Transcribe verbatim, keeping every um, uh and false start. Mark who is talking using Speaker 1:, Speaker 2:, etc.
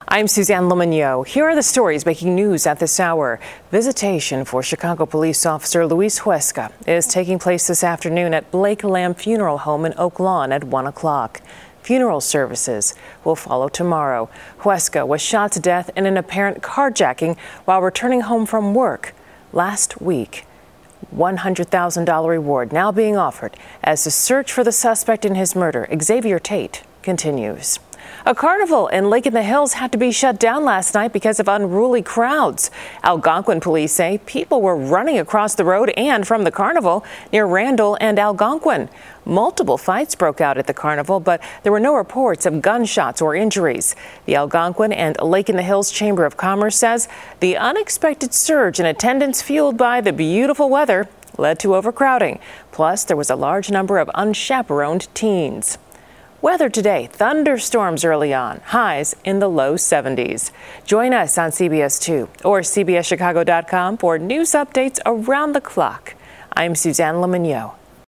Speaker 1: I'm Suzanne Lemonnier. Here are the stories making news at this hour. Visitation for Chicago police officer Luis Huesca is taking place this afternoon at Blake Lamb Funeral Home in Oak Lawn at one o'clock. Funeral services will follow tomorrow. Huesca was shot to death in an apparent carjacking while returning home from work last week. one hundred thousand dollars reward now being offered as the search for the suspect in his murder, Xavier Tate, continues. A carnival in Lake in the Hills had to be shut down last night because of unruly crowds. Algonquin police say people were running across the road and from the carnival near Randall and Algonquin. Multiple fights broke out at the carnival, but there were no reports of gunshots or injuries. The Algonquin and Lake in the Hills Chamber of Commerce says the unexpected surge in attendance fueled by the beautiful weather led to overcrowding. Plus, there was a large number of unchaperoned teens. Weather today, thunderstorms early on, highs in the low seventies. Join us on C B S two or C B S Chicago dot com for news updates around the clock. I'm Suzanne Lemonnier.